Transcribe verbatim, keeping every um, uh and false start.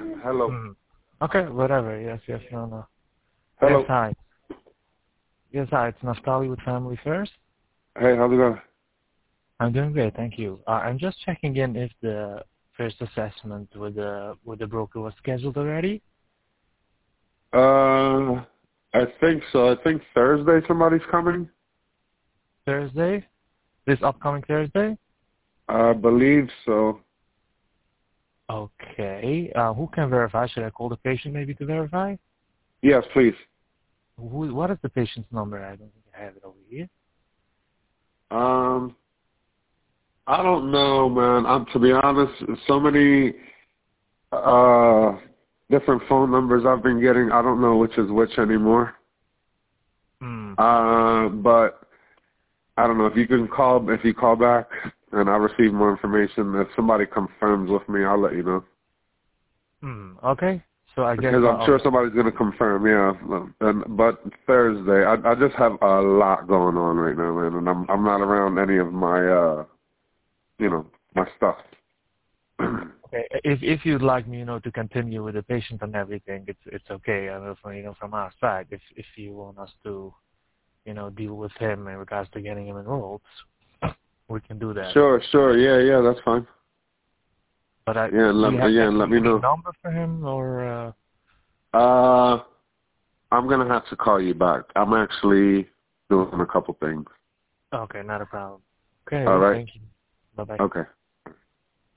Hello. Hmm. Okay, whatever. Yes, yes, no, no. Yes, Hello. hi. Yes, hi. It's Naftali with Family First. Hey, how's it going? I'm doing great, thank you. Uh, I'm just checking in if the first assessment with the with the broker was scheduled already. Uh, I think so. I think Thursday somebody's coming. Thursday, this upcoming Thursday. I believe so. Okay. Uh, who can verify? Should I call the patient maybe to verify? Yes, please. Who? What is the patient's number? I don't think I have it over here. Um, I don't know, man. I'm to be honest, so many uh different phone numbers I've been getting. I don't know which is which anymore. Hmm. Uh, but I don't know if you can call if you call back and I receive more information. If somebody confirms with me, I'll let you know. Hmm. Okay. So I guess Because I'll. I'm sure I'll somebody's going to confirm, yeah. And, but Thursday, I, I just have a lot going on right now, man, and I'm I'm not around any of my, uh, you know, my stuff. okay. If if you'd like me, you know, to continue with the patient and everything, it's it's okay. I know from you know from our side. If if you want us to, you know, deal with him in regards to getting him enrolled, we can do that. Sure, sure, yeah, yeah, that's fine. But I, Yeah, and do you let, have yeah, and let any, me any know. number for him or? Uh, Uh, I'm going to have to call you back. I'm actually doing a couple things. okay, not a problem. Okay, All well, right? thank you. Bye bye. Okay.